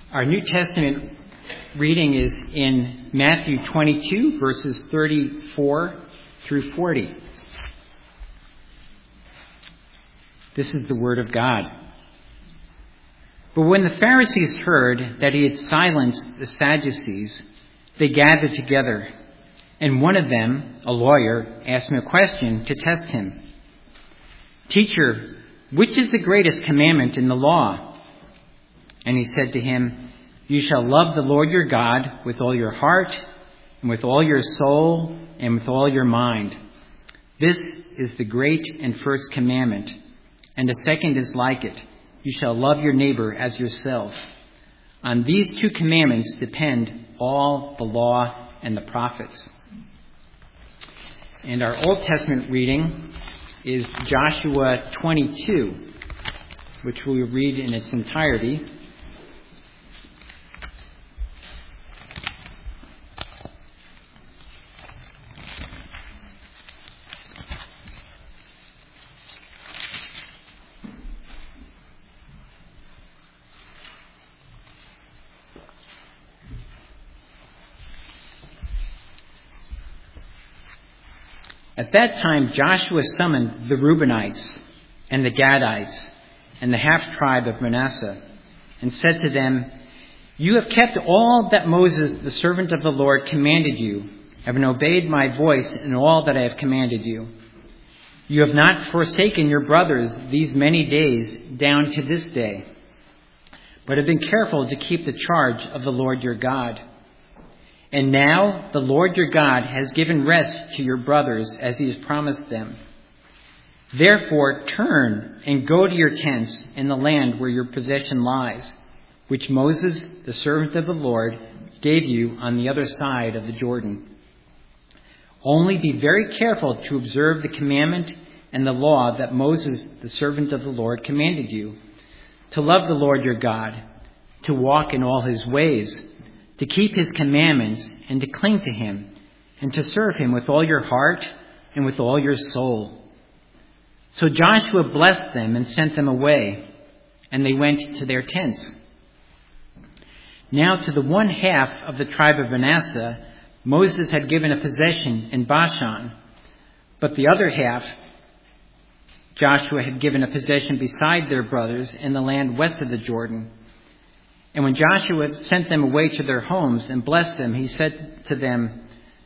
Our New Testament reading is in Matthew 22, verses 34 through 40. This is the Word of God. But when the Pharisees heard that he had silenced the Sadducees, they gathered together, and one of them, a lawyer, asked him a question to test him. "Teacher, which is the greatest commandment in the law?" And he said to him, "You shall love the Lord your God with all your heart, and with all your soul, and with all your mind. This is the great and first commandment. And the second is like it. You shall love your neighbor as yourself. On these two commandments depend all the law and the prophets." And our Old Testament reading is Joshua 22, which we will read in its entirety. At that time, Joshua summoned the Reubenites and the Gadites and the half-tribe of Manasseh and said to them, "You have kept all that Moses, the servant of the Lord, commanded you, having obeyed my voice in all that I have commanded you. You have not forsaken your brothers these many days down to this day, but have been careful to keep the charge of the Lord your God. And now the Lord your God has given rest to your brothers as he has promised them. Therefore turn and go to your tents in the land where your possession lies, which Moses, the servant of the Lord, gave you on the other side of the Jordan. Only be very careful to observe the commandment and the law that Moses, the servant of the Lord, commanded you, to love the Lord your God, to walk in all his ways, to keep his commandments and to cling to him, and to serve him with all your heart and with all your soul." So Joshua blessed them and sent them away, and they went to their tents. Now to the one half of the tribe of Manasseh, Moses had given a possession in Bashan, but the other half Joshua had given a possession beside their brothers in the land west of the Jordan. And when Joshua sent them away to their homes and blessed them, he said to them,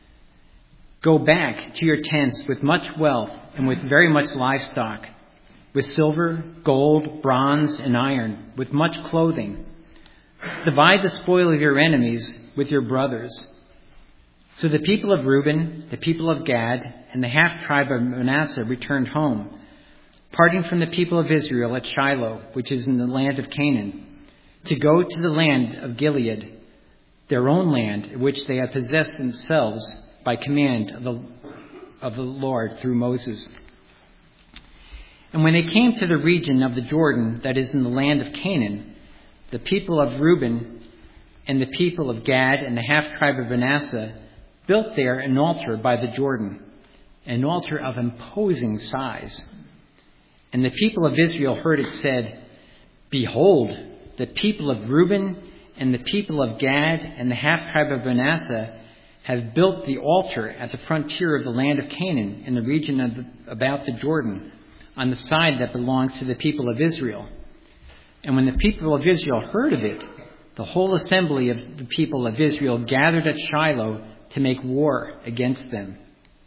"Go back to your tents with much wealth and with very much livestock, with silver, gold, bronze, and iron, with much clothing. Divide the spoil of your enemies with your brothers." So the people of Reuben, the people of Gad, and the half-tribe of Manasseh returned home, parting from the people of Israel at Shiloh, which is in the land of Canaan, to go to the land of Gilead, their own land, which they had possessed themselves by command of the Lord through Moses. And when they came to the region of the Jordan that is in the land of Canaan, the people of Reuben and the people of Gad and the half-tribe of Manasseh built there an altar by the Jordan, an altar of imposing size. And the people of Israel heard it said, "Behold, the people of Reuben and the people of Gad and the half-tribe of Manasseh have built the altar at the frontier of the land of Canaan in the region about the Jordan, on the side that belongs to the people of Israel." And when the people of Israel heard of it, the whole assembly of the people of Israel gathered at Shiloh to make war against them.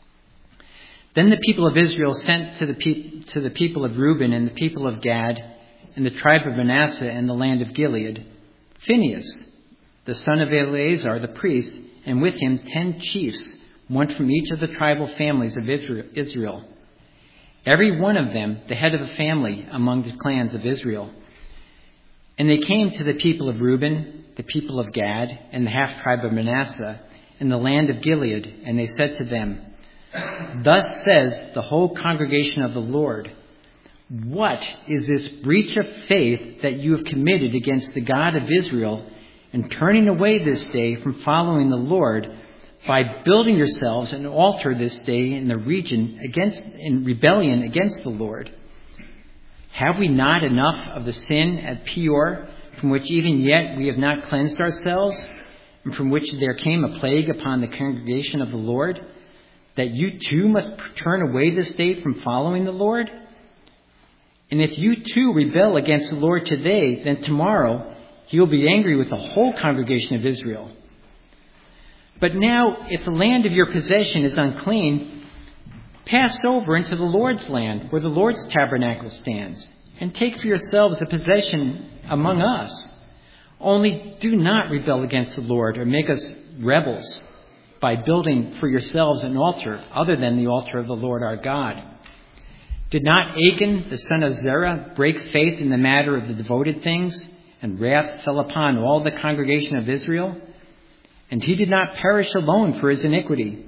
Then the people of Israel sent to the people of Reuben and the people of Gad and the tribe of Manasseh in the land of Gilead, Phinehas, the son of Eleazar the priest, and with him 10 chiefs, one from each of the tribal families of Israel, every one of them the head of a family among the clans of Israel. And they came to the people of Reuben, the people of Gad, and the half-tribe of Manasseh in the land of Gilead, and they said to them, "Thus says the whole congregation of the Lord, what is this breach of faith that you have committed against the God of Israel in turning away this day from following the Lord by building yourselves an altar this day in the region in rebellion against the Lord? Have we not enough of the sin at Peor from which even yet we have not cleansed ourselves, and from which there came a plague upon the congregation of the Lord, that you too must turn away this day from following the Lord? And if you too rebel against the Lord today, then tomorrow he will be angry with the whole congregation of Israel. But now, if the land of your possession is unclean, pass over into the Lord's land, where the Lord's tabernacle stands, and take for yourselves a possession among us. Only do not rebel against the Lord or make us rebels by building for yourselves an altar other than the altar of the Lord our God. Did not Achan, the son of Zerah, break faith in the matter of the devoted things, and wrath fell upon all the congregation of Israel? And he did not perish alone for his iniquity.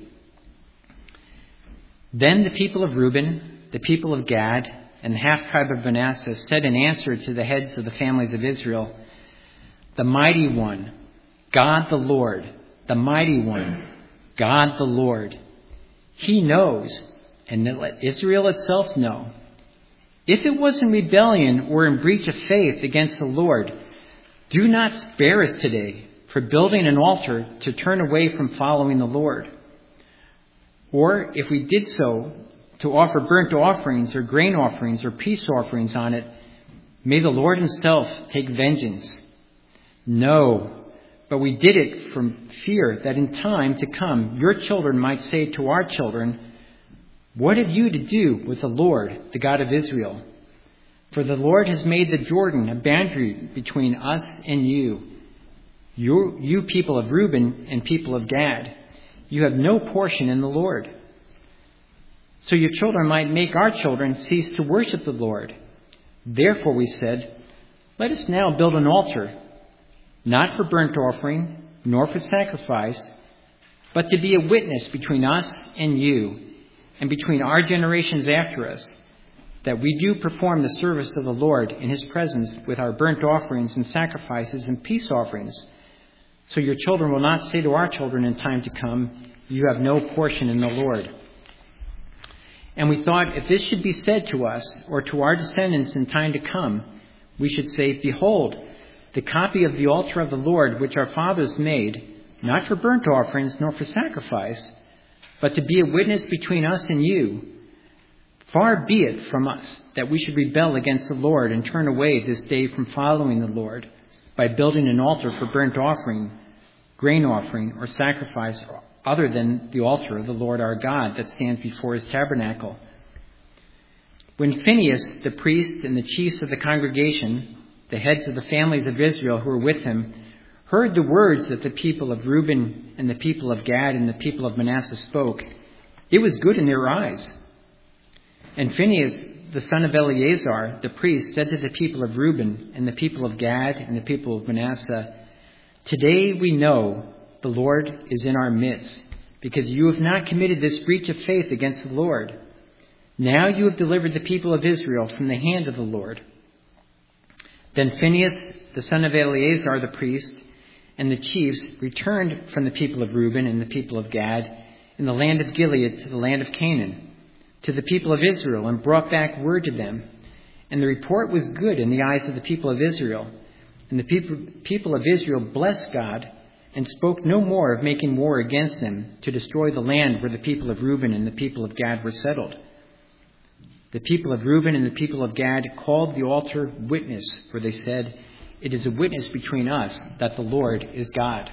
Then the people of Reuben, the people of Gad, and the half-tribe of Manasseh said in answer to the heads of the families of Israel, "The mighty one, God the Lord, the mighty one, God the Lord, he knows, and let Israel itself know. If it was in rebellion or in breach of faith against the Lord, do not spare us today for building an altar to turn away from following the Lord. Or if we did so, to offer burnt offerings or grain offerings or peace offerings on it, may the Lord himself take vengeance. No, but we did it from fear that in time to come your children might say to our children, 'What have you to do with the Lord, the God of Israel? For the Lord has made the Jordan a boundary between us and you. You people of Reuben and people of Gad, you have no portion in the Lord.' So your children might make our children cease to worship the Lord. Therefore we said, 'Let us now build an altar, not for burnt offering, nor for sacrifice, but to be a witness between us and you, and between our generations after us, that we do perform the service of the Lord in his presence with our burnt offerings and sacrifices and peace offerings. So your children will not say to our children in time to come, "You have no portion in the Lord." And we thought, if this should be said to us or to our descendants in time to come, we should say, "Behold, the copy of the altar of the Lord which our fathers made, not for burnt offerings nor for sacrifice, but to be a witness between us and you. Far be it from us that we should rebel against the Lord and turn away this day from following the Lord by building an altar for burnt offering, grain offering, or sacrifice other than the altar of the Lord our God that stands before his tabernacle." When Phinehas, the priest, and the chiefs of the congregation, the heads of the families of Israel who were with him, heard the words that the people of Reuben and the people of Gad and the people of Manasseh spoke, it was good in their eyes. And Phinehas, the son of Eleazar, the priest, said to the people of Reuben and the people of Gad and the people of Manasseh, "Today we know the Lord is in our midst, because you have not committed this breach of faith against the Lord. Now you have delivered the people of Israel from the hand of the Lord." Then Phinehas, the son of Eleazar, the priest, and the chiefs returned from the people of Reuben and the people of Gad in the land of Gilead to the land of Canaan, to the people of Israel, and brought back word to them. And the report was good in the eyes of the people of Israel. And the people of Israel blessed God and spoke no more of making war against them to destroy the land where the people of Reuben and the people of Gad were settled. The people of Reuben and the people of Gad called the altar Witness, for they said, "It is a witness between us that the Lord is God."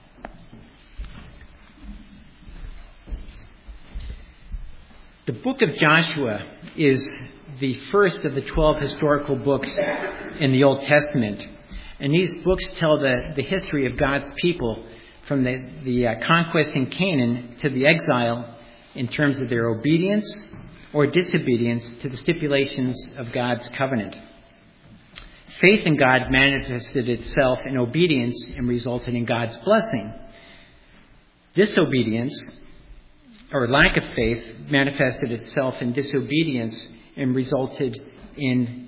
The book of Joshua is the first of the 12 historical books in the Old Testament. And these books tell the history of God's people from the conquest in Canaan to the exile in terms of their obedience or disobedience to the stipulations of God's covenant. Faith in God manifested itself in obedience and resulted in God's blessing. Disobedience, or lack of faith, manifested itself in disobedience and resulted in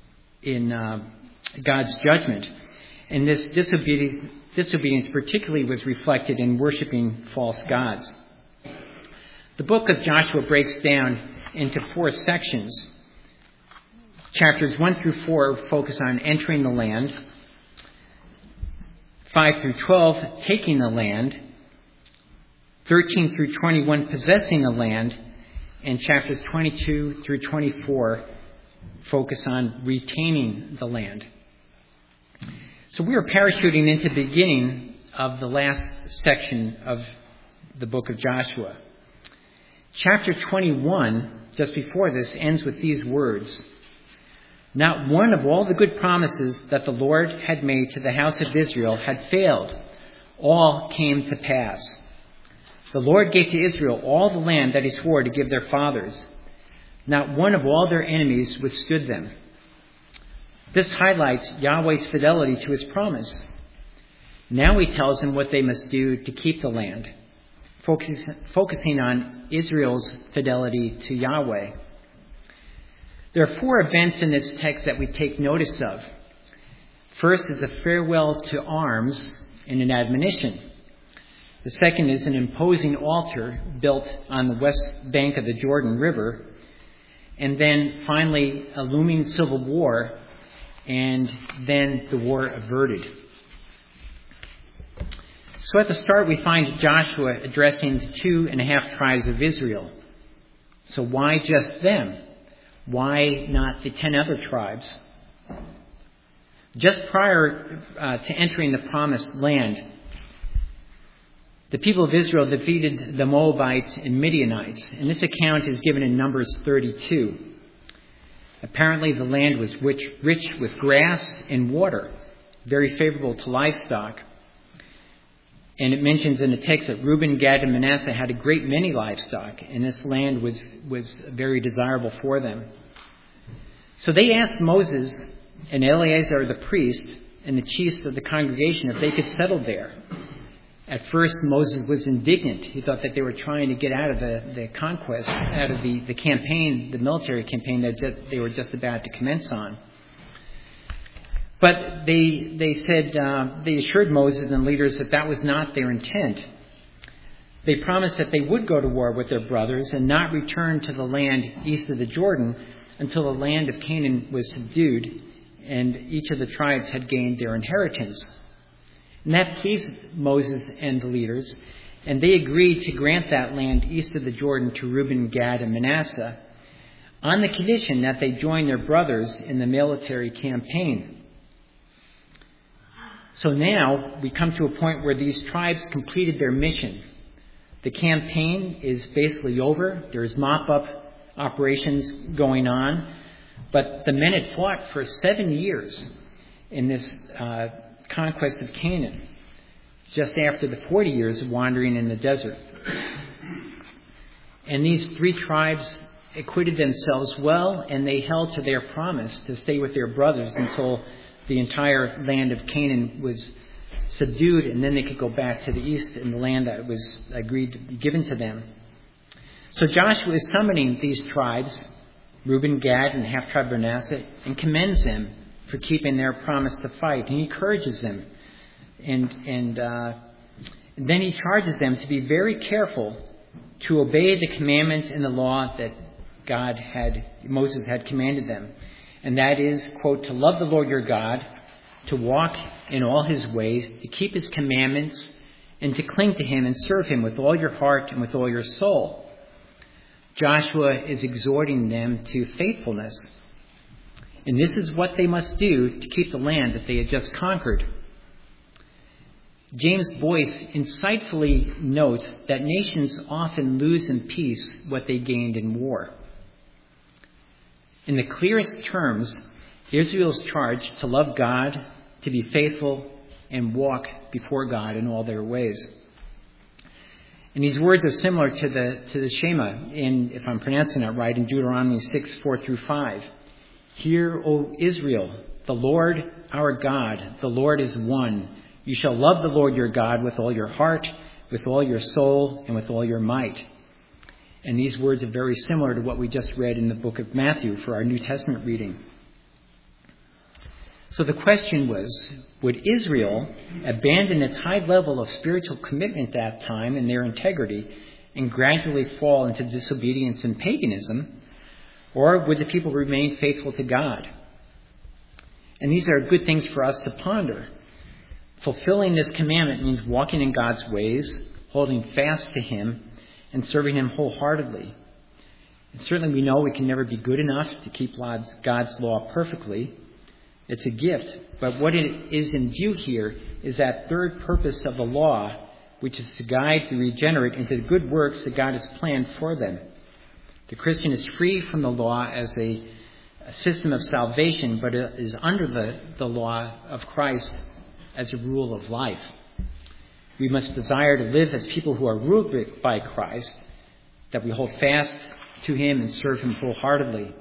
God's judgment. And this disobedience particularly was reflected in worshiping false gods. The book of Joshua breaks down into 4 sections. Chapters 1 through 4 focus on entering the land. 5 through 12, taking the land. 13 through 21, possessing the land. And chapters 22 through 24 focus on retaining the land. So we are parachuting into the beginning of the last section of the book of Joshua. Chapter 21, just before this, ends with these words. Not one of all the good promises that the Lord had made to the house of Israel had failed. All came to pass. The Lord gave to Israel all the land that he swore to give their fathers. Not one of all their enemies withstood them. This highlights Yahweh's fidelity to his promise. Now he tells them what they must do to keep the land, focusing on Israel's fidelity to Yahweh. There are 4 events in this text that we take notice of. First is a farewell to arms and an admonition. The second is an imposing altar built on the west bank of the Jordan River. And then finally, a looming civil war, and then the war averted. So at the start, we find Joshua addressing the 2.5 tribes of Israel. So why just them? Why not the 10 other tribes? Just prior to entering the promised land, the people of Israel defeated the Moabites and Midianites, and this account is given in Numbers 32. Apparently the land was rich with grass and water, very favorable to livestock. And it mentions in the text that Reuben, Gad, and Manasseh had a great many livestock, and this land was very desirable for them. So they asked Moses and Eleazar the priest and the chiefs of the congregation if they could settle there. At first, Moses was indignant. He thought that they were trying to get out of the conquest, out of the campaign, the military campaign that they were just about to commence on. But they said, they assured Moses and leaders that was not their intent. They promised that they would go to war with their brothers and not return to the land east of the Jordan until the land of Canaan was subdued and each of the tribes had gained their inheritance. And that pleased Moses and the leaders, and they agreed to grant that land east of the Jordan to Reuben, Gad, and Manasseh on the condition that they join their brothers in the military campaign. So now we come to a point where these tribes completed their mission. The campaign is basically over. There's mop-up operations going on. But the men had fought for 7 years in this conquest of Canaan, just after the 40 years of wandering in the desert. And these 3 tribes acquitted themselves well, and they held to their promise to stay with their brothers until the entire land of Canaan was subdued, and then they could go back to the east in the land that was agreed to be given to them. So Joshua is summoning these tribes, Reuben, Gad, and the half-tribe of Manasseh, and commends them for keeping their promise to fight. And he encourages them. And then he charges them to be very careful to obey the commandment and the law that Moses had commanded them. And that is, quote, to love the Lord your God, to walk in all his ways, to keep his commandments, and to cling to him and serve him with all your heart and with all your soul. Joshua is exhorting them to faithfulness. And this is what they must do to keep the land that they had just conquered. James Boyce insightfully notes that nations often lose in peace what they gained in war. In the clearest terms, Israel is charged to love God, to be faithful, and walk before God in all their ways. And these words are similar to the Shema, if I'm pronouncing that right, in Deuteronomy 6:4-5. Hear, O Israel, the Lord our God, the Lord is one. You shall love the Lord your God with all your heart, with all your soul, and with all your might. And these words are very similar to what we just read in the book of Matthew for our New Testament reading. So the question was, would Israel abandon its high level of spiritual commitment at that time and their integrity and gradually fall into disobedience and paganism, or would the people remain faithful to God? And these are good things for us to ponder. Fulfilling this commandment means walking in God's ways, holding fast to Him, and serving Him wholeheartedly. And certainly we know we can never be good enough to keep God's law perfectly. It's a gift. But what it is in view here is that third purpose of the law, which is to guide the regenerate into the good works that God has planned for them. The Christian is free from the law as a system of salvation, but it is under the law of Christ as a rule of life. We must desire to live as people who are ruled by Christ, that we hold fast to Him and serve Him wholeheartedly.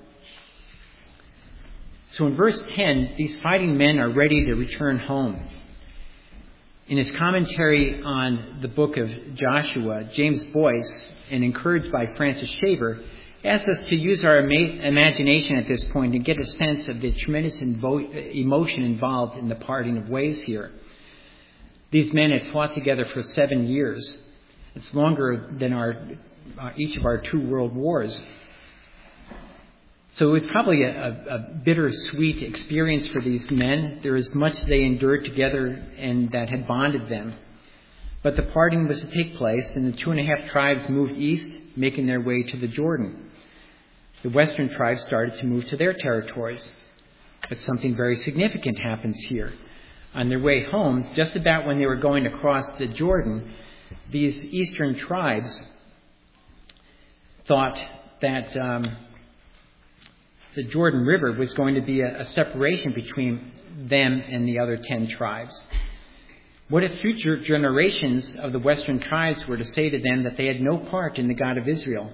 So in verse 10, these fighting men are ready to return home. In his commentary on the book of Joshua, James Boyce, and encouraged by Francis Schaeffer, asks us to use our imagination at this point and get a sense of the tremendous emotion involved in the parting of ways here. These men had fought together for 7 years. It's longer than each of our 2 world wars. So it was probably a bittersweet experience for these men. There is much they endured together and that had bonded them. But the parting was to take place, and the 2.5 tribes moved east, making their way to the Jordan. The western tribes started to move to their territories. But something very significant happens here. On their way home, just about when they were going to cross the Jordan, these eastern tribes thought that the Jordan River was going to be a separation between them and the other 10 tribes. What if future generations of the western tribes were to say to them that they had no part in the God of Israel?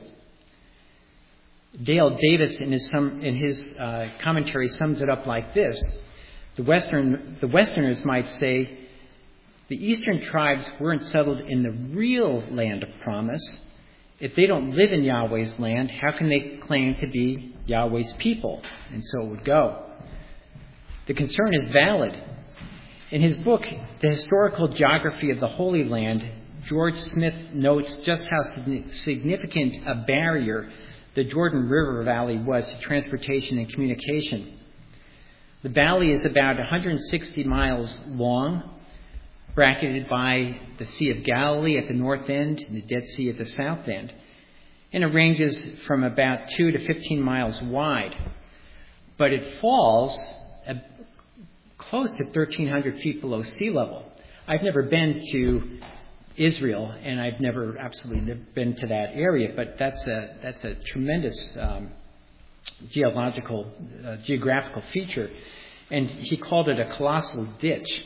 Dale Davis, in his commentary, sums it up like this. The Westerners might say, the eastern tribes weren't settled in the real land of promise. If they don't live in Yahweh's land, how can they claim to be Yahweh's people? And so it would go. The concern is valid. In his book, The Historical Geography of the Holy Land, George Smith notes just how significant a barrier the Jordan River Valley was to transportation and communication. The valley is about 160 miles long, bracketed by the Sea of Galilee at the north end and the Dead Sea at the south end. And it ranges from about 2 to 15 miles wide. But it falls close to 1,300 feet below sea level. I've never been to Israel, and I've never absolutely been to that area, but that's a tremendous geographical feature. And he called it a colossal ditch.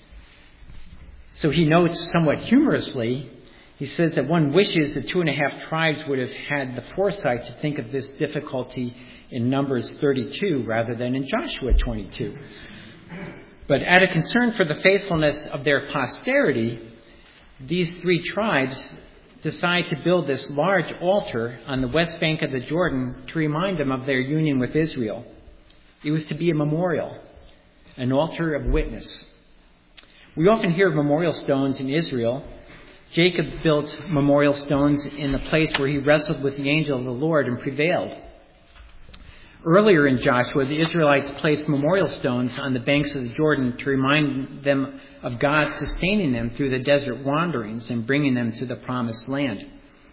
So he notes somewhat humorously, he says that one wishes the 2.5 tribes would have had the foresight to think of this difficulty in Numbers 32 rather than in Joshua 22. But out of concern for the faithfulness of their posterity, these 3 tribes decide to build this large altar on the west bank of the Jordan to remind them of their union with Israel. It was to be a memorial, an altar of witness. We often hear of memorial stones in Israel. Jacob built memorial stones in the place where he wrestled with the angel of the Lord and prevailed. Earlier in Joshua, the Israelites placed memorial stones on the banks of the Jordan to remind them of God sustaining them through the desert wanderings and bringing them to the promised land.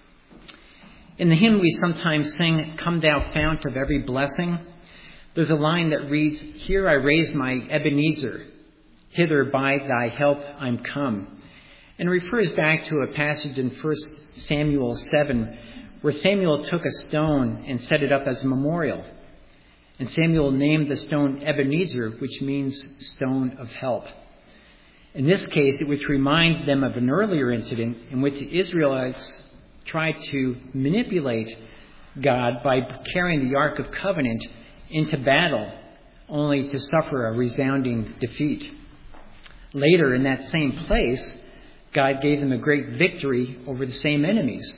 In the hymn we sometimes sing, "Come Thou Fount of Every Blessing," there's a line that reads, "Here I raise my Ebenezer, hither by Thy help I'm come," and refers back to a passage in 1 Samuel 7 where Samuel took a stone and set it up as a memorial. And Samuel named the stone Ebenezer, which means stone of help. In this case, it was to remind them of an earlier incident in which the Israelites tried to manipulate God by carrying the Ark of Covenant into battle, only to suffer a resounding defeat. Later, in that same place, God gave them a great victory over the same enemies.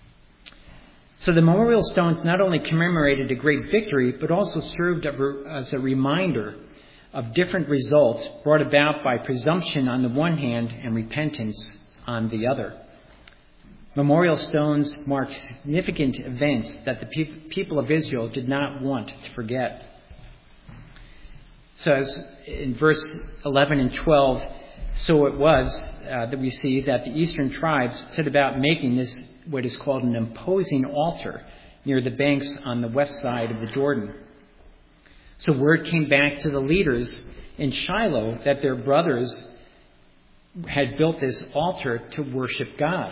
So the memorial stones not only commemorated a great victory, but also served as a reminder of different results brought about by presumption on the one hand and repentance on the other. Memorial stones mark significant events that the people of Israel did not want to forget. So as in verse 11 and 12, So it was that we see that the eastern tribes set about making this what is called an imposing altar near the banks on the west side of the Jordan. So word came back to the leaders in Shiloh that their brothers had built this altar to worship God.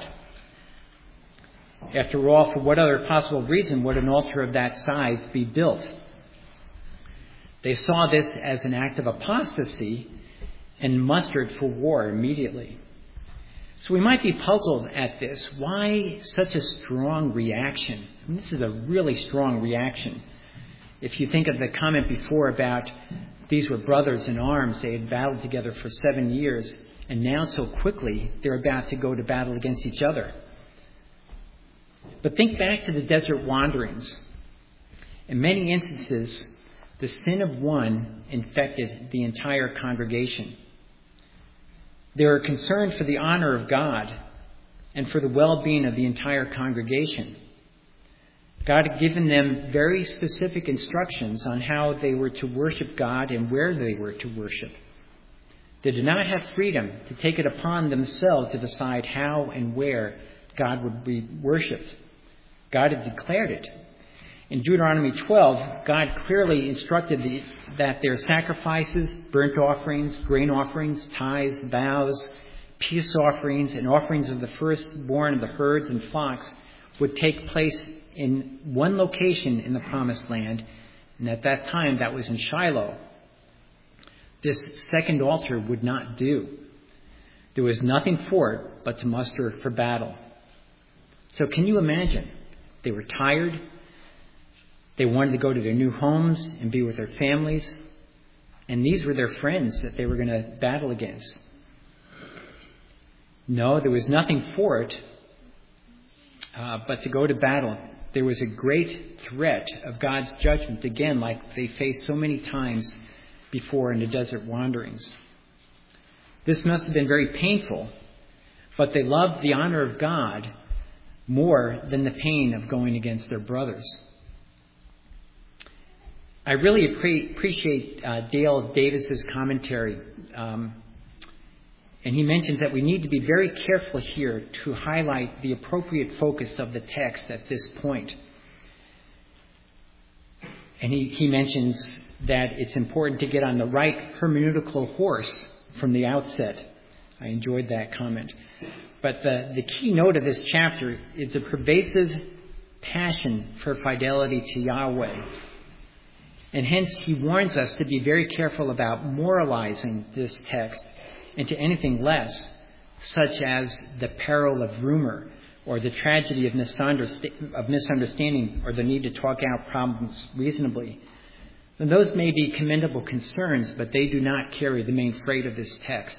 After all, for what other possible reason would an altar of that size be built? They saw this as an act of apostasy and mustered for war immediately. So we might be puzzled at this. Why such a strong reaction? I mean, this is a really strong reaction. If you think of the comment before about these were brothers in arms, they had battled together for 7 years, and now so quickly they're about to go to battle against each other. But think back to the desert wanderings. In many instances, the sin of one infected the entire congregation. They were concerned for the honor of God and for the well-being of the entire congregation. God had given them very specific instructions on how they were to worship God and where they were to worship. They did not have freedom to take it upon themselves to decide how and where God would be worshipped. God had declared it. In Deuteronomy 12, God clearly instructed that their sacrifices, burnt offerings, grain offerings, tithes, vows, peace offerings, and offerings of the firstborn of the herds and flocks would take place in one location in the Promised Land, and at that time that was in Shiloh. This second altar would not do. There was nothing for it but to muster for battle. So can you imagine? They were tired. They wanted to go to their new homes and be with their families. And these were their friends that they were going to battle against. No, there was nothing for it but to go to battle. There was a great threat of God's judgment, again, like they faced so many times before in the desert wanderings. This must have been very painful, but they loved the honor of God more than the pain of going against their brothers. I really appreciate Dale Davis's commentary. And he mentions that we need to be very careful here to highlight the appropriate focus of the text at this point. And he mentions that it's important to get on the right hermeneutical horse from the outset. I enjoyed that comment. But the key note of this chapter is a pervasive passion for fidelity to Yahweh. And hence he warns us to be very careful about moralizing this text into anything less, such as the peril of rumor or the tragedy of misunderstanding or the need to talk out problems reasonably. And those may be commendable concerns, but they do not carry the main freight of this text.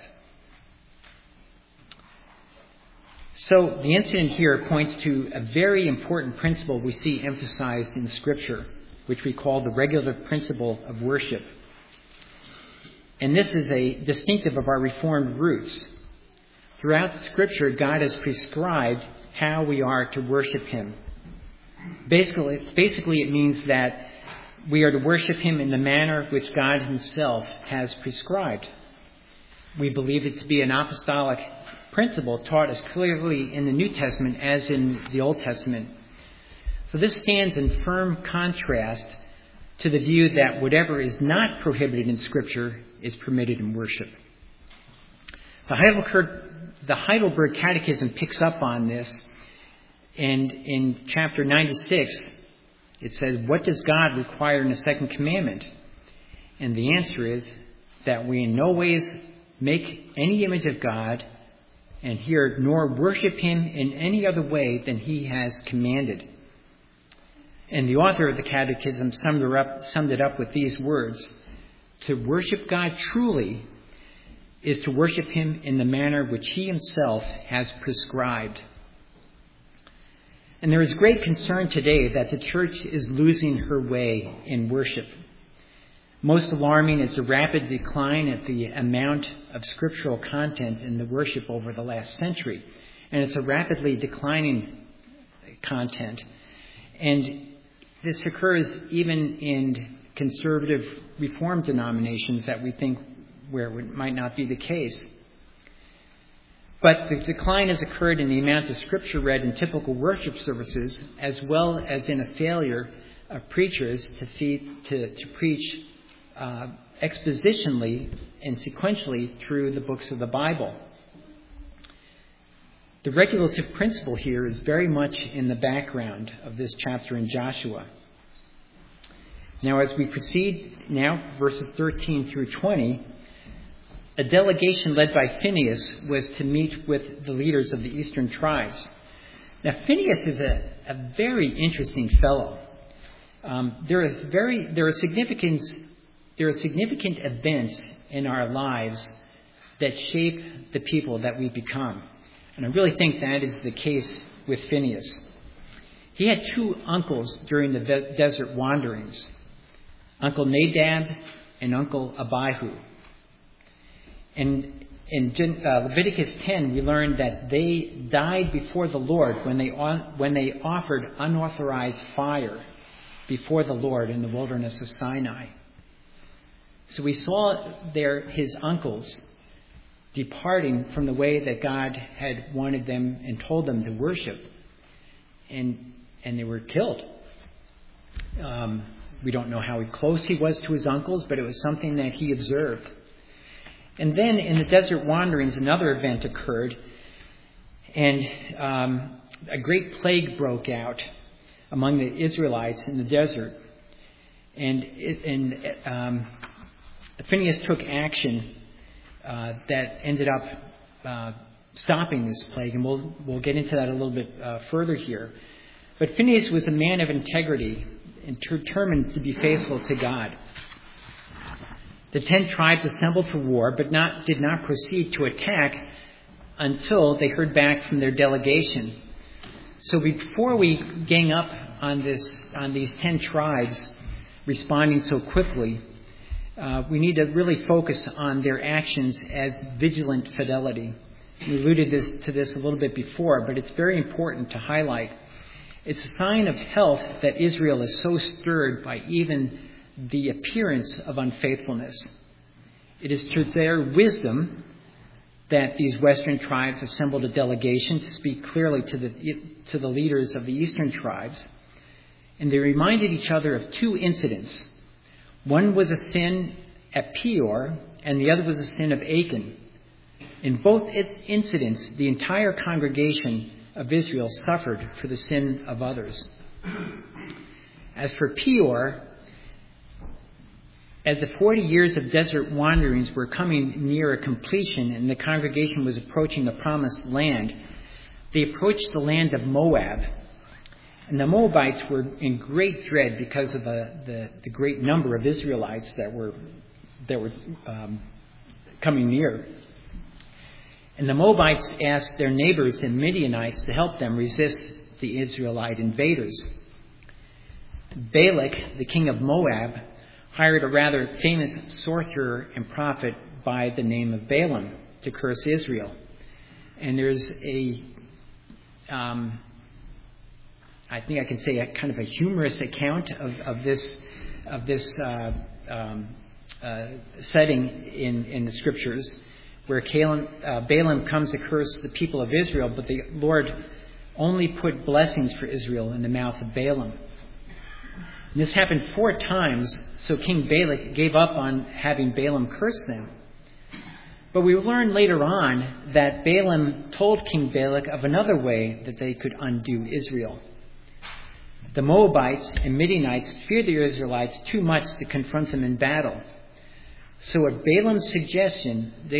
So the incident here points to a very important principle we see emphasized in Scripture, which we call the regulative principle of worship. And this is a distinctive of our Reformed roots. Throughout Scripture, God has prescribed how we are to worship Him. Basically, it means that we are to worship Him in the manner which God Himself has prescribed. We believe it to be an apostolic principle taught as clearly in the New Testament as in the Old Testament. So this stands in firm contrast to the view that whatever is not prohibited in Scripture is permitted in worship. The Heidelberg Catechism picks up on this, and in chapter 96, it says, "What does God require in the second commandment?" And the answer is that we in no ways make any image of God, and here, nor worship Him in any other way than He has commanded. And the author of the Catechism summed it up with these words: to worship God truly is to worship Him in the manner which He Himself has prescribed. And there is great concern today that the church is losing her way in worship. Most alarming is the rapid decline at the amount of scriptural content in the worship over the last century. And it's a rapidly declining content. And this occurs even in conservative Reformed denominations that we think where it might not be the case. But the decline has occurred in the amount of scripture read in typical worship services, as well as in a failure of preachers to preach expositionally and sequentially through the books of the Bible. The regulative principle here is very much in the background of this chapter in Joshua. Now, as we proceed now, verses 13 through 20, a delegation led by Phinehas was to meet with the leaders of the eastern tribes. Now, Phinehas is a very interesting fellow. There are significant events in our lives that shape the people that we become. And I really think that is the case with Phinehas. He had two uncles during the desert wanderings, Uncle Nadab and Uncle Abihu. And in Leviticus 10, we learned that they died before the Lord when they offered unauthorized fire before the Lord in the wilderness of Sinai. So we saw there his uncles departing from the way that God had wanted them and told them to worship, and they were killed. We don't know how close he was to his uncles, but it was something that he observed. And then in the desert wanderings, another event occurred, and a great plague broke out among the Israelites in the desert. And Phinehas took action that ended up stopping this plague, and we'll get into that a little bit further here. But Phinehas was a man of integrity and determined to be faithful to God. The 10 tribes assembled for war, but did not proceed to attack until they heard back from their delegation. So before we gang up on these 10 tribes responding so quickly, we need to really focus on their actions as vigilant fidelity. We alluded to this a little bit before, but it's very important to highlight. It's a sign of health that Israel is so stirred by even the appearance of unfaithfulness. It is through their wisdom that these western tribes assembled a delegation to speak clearly to the leaders of the eastern tribes. And they reminded each other of two incidents. One was a sin at Peor, and the other was a sin of Achan. In both incidents, the entire congregation of Israel suffered for the sin of others. As for Peor, as the 40 years of desert wanderings were coming near a completion and the congregation was approaching the promised land, they approached the land of Moab. And the Moabites were in great dread because of the great number of Israelites that were coming near. And the Moabites asked their neighbors, the Midianites, to help them resist the Israelite invaders. Balak, the king of Moab, hired a rather famous sorcerer and prophet by the name of Balaam to curse Israel. And there's I think I can say a kind of a humorous account of this setting in the scriptures, where Balaam comes to curse the people of Israel, but the Lord only put blessings for Israel in the mouth of Balaam. And this happened 4 times, so King Balak gave up on having Balaam curse them. But we learn later on that Balaam told King Balak of another way that they could undo Israel. The Moabites and Midianites feared the Israelites too much to confront them in battle. So at Balaam's suggestion, they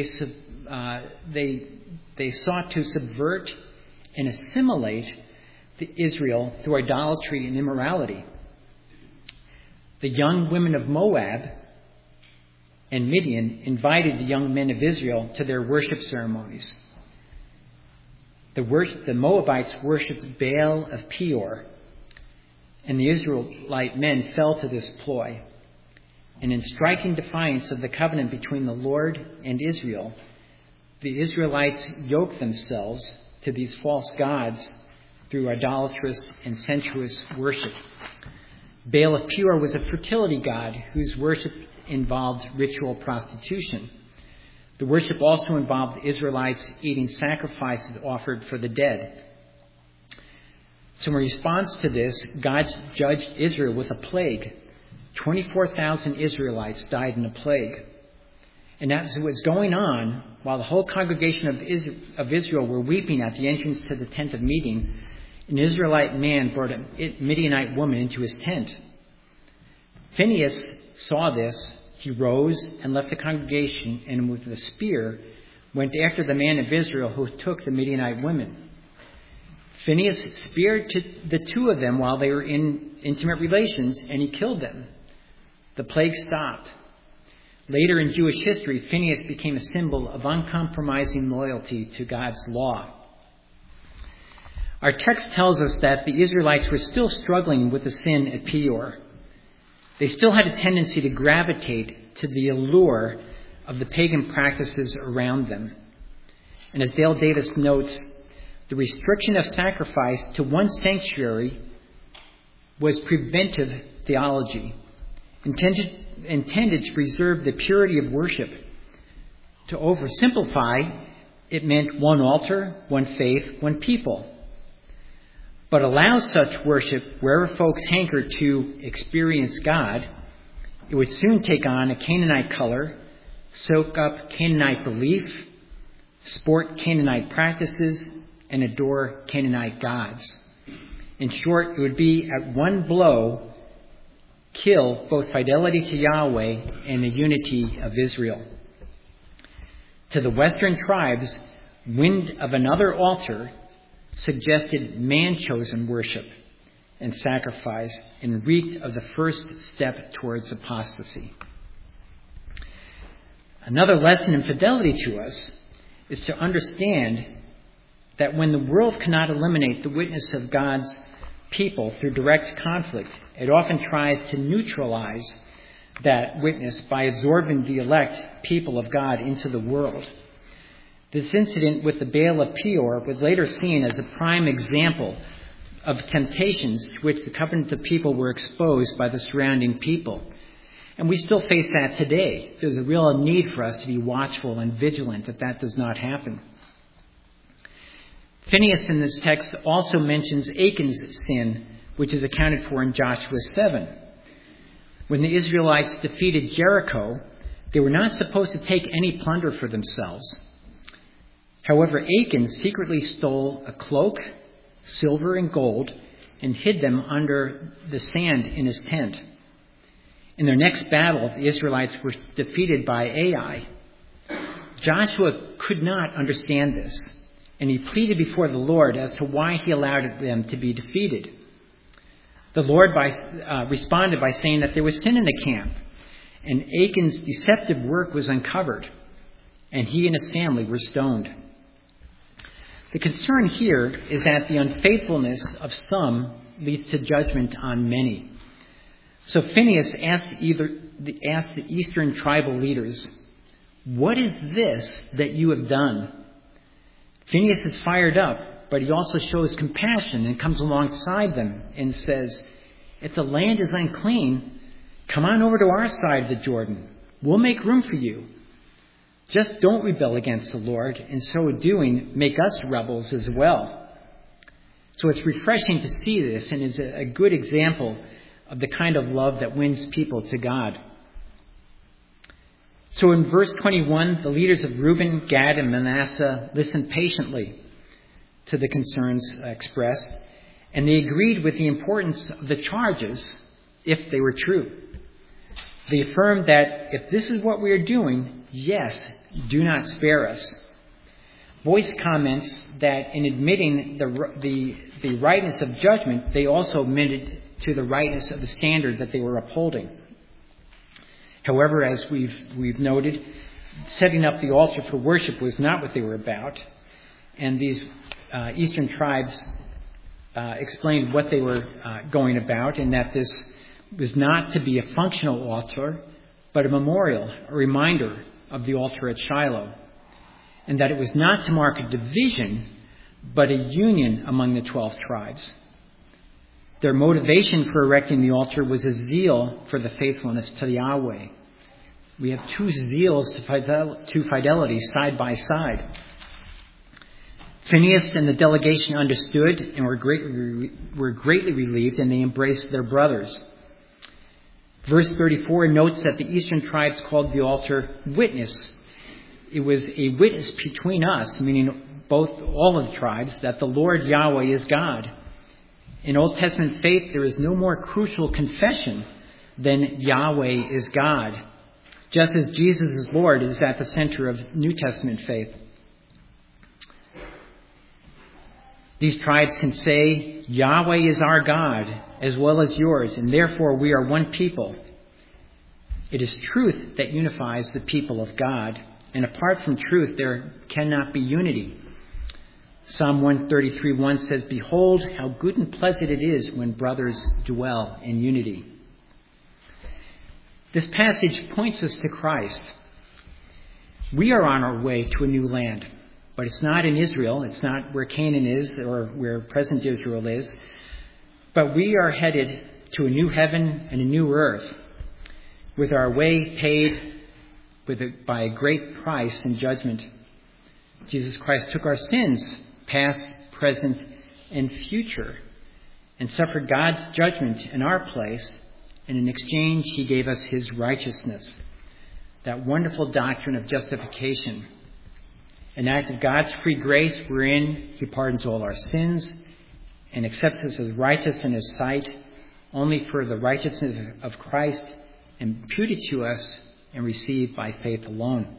sought to subvert and assimilate Israel through idolatry and immorality. The young women of Moab and Midian invited the young men of Israel to their worship ceremonies. The Moabites worshipped Baal of Peor, and the Israelite men fell to this ploy. And in striking defiance of the covenant between the Lord and Israel, the Israelites yoked themselves to these false gods through idolatrous and sensuous worship. Baal of Peor was a fertility god whose worship involved ritual prostitution. The worship also involved the Israelites eating sacrifices offered for the dead. So in response to this, God judged Israel with a plague. 24,000 Israelites died in a plague. And as it was going on, while the whole congregation of Israel were weeping at the entrance to the tent of meeting, an Israelite man brought a Midianite woman into his tent. Phinehas saw this. He rose and left the congregation, and with a spear went after the man of Israel who took the Midianite women. Phinehas speared the two of them while they were in intimate relations, and he killed them. The plague stopped. Later in Jewish history, Phinehas became a symbol of uncompromising loyalty to God's law. Our text tells us that the Israelites were still struggling with the sin at Peor. They still had a tendency to gravitate to the allure of the pagan practices around them. And as Dale Davis notes, the restriction of sacrifice to one sanctuary was preventive theology, intended to preserve the purity of worship. To oversimplify, it meant one altar, one faith, one people. But allow such worship wherever folks hanker to experience God, it would soon take on a Canaanite color, soak up Canaanite belief, sport Canaanite practices, and adore Canaanite gods. In short, it would be at one blow kill both fidelity to Yahweh and the unity of Israel. To the western tribes, wind of another altar suggested man-chosen worship and sacrifice and reeked of the first step towards apostasy. Another lesson in fidelity to us is to understand that when the world cannot eliminate the witness of God's people through direct conflict, it often tries to neutralize that witness by absorbing the elect people of God into the world. This incident with the Baal of Peor was later seen as a prime example of temptations to which the covenant of people were exposed by the surrounding people. And we still face that today. There's a real need for us to be watchful and vigilant that does not happen. Phinehas in this text also mentions Achan's sin, which is accounted for in Joshua 7. When the Israelites defeated Jericho, they were not supposed to take any plunder for themselves. However, Achan secretly stole a cloak, silver, and gold and hid them under the sand in his tent. In their next battle, the Israelites were defeated by Ai. Joshua could not understand this, and he pleaded before the Lord as to why he allowed them to be defeated. The Lord responded by saying that there was sin in the camp, and Achan's deceptive work was uncovered, and he and his family were stoned. The concern here is that the unfaithfulness of some leads to judgment on many. So Phinehas asked the eastern tribal leaders, "What is this that you have done?" Phinehas is fired up, but he also shows compassion and comes alongside them and says, "If the land is unclean, come on over to our side of the Jordan. We'll make room for you. Just don't rebel against the Lord, and so doing, make us rebels as well." So it's refreshing to see this, and is a good example of the kind of love that wins people to God. So in verse 21, the leaders of Reuben, Gad, and Manasseh listened patiently to the concerns expressed, and they agreed with the importance of the charges if they were true. They affirmed that if this is what we are doing, yes, do not spare us. Boyce comments that in admitting the rightness of judgment, they also admitted to the rightness of the standard that they were upholding. However, as we've noted, setting up the altar for worship was not what they were about, and these eastern tribes explained what they were going about, and that this was not to be a functional altar, but a memorial, a reminder of the altar at Shiloh, and that it was not to mark a division, but a union among the 12 tribes. Their motivation for erecting the altar was a zeal for the faithfulness to Yahweh. We have two zeals to fidelity side by side. Phinehas and the delegation understood and were greatly relieved, and they embraced their brothers. Verse 34 notes that the eastern tribes called the altar witness. It was a witness between us, meaning all of the tribes, that the Lord Yahweh is God. In Old Testament faith, there is no more crucial confession than Yahweh is God, just as Jesus is Lord is at the center of New Testament faith. These tribes can say, Yahweh is our God as well as yours, and therefore we are one people. It is truth that unifies the people of God, and apart from truth there cannot be unity. Psalm 133:1 says, Behold, how good and pleasant it is when brothers dwell in unity. This passage points us to Christ. We are on our way to a new land. But it's not in Israel. It's not where Canaan is or where present Israel is. But we are headed to a new heaven and a new earth, with our way paid by a great price and judgment. Jesus Christ took our sins, past, present, and future, and suffered God's judgment in our place. And in exchange, he gave us his righteousness, that wonderful doctrine of justification. An act of God's free grace wherein he pardons all our sins and accepts us as righteous in his sight, only for the righteousness of Christ imputed to us and received by faith alone.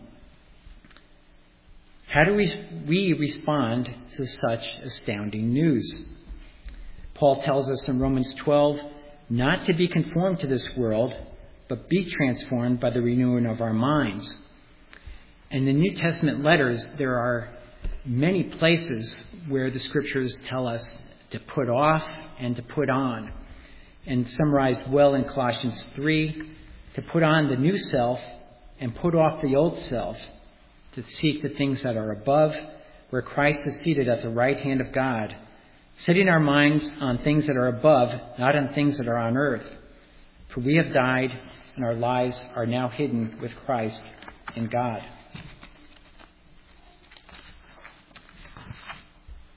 How do we respond to such astounding news? Paul tells us in Romans 12, not to be conformed to this world, but be transformed by the renewing of our minds. In the New Testament letters, there are many places where the scriptures tell us to put off and to put on. And summarized well in Colossians 3, to put on the new self and put off the old self, to seek the things that are above, where Christ is seated at the right hand of God, setting our minds on things that are above, not on things that are on earth. For we have died, and our lives are now hidden with Christ in God.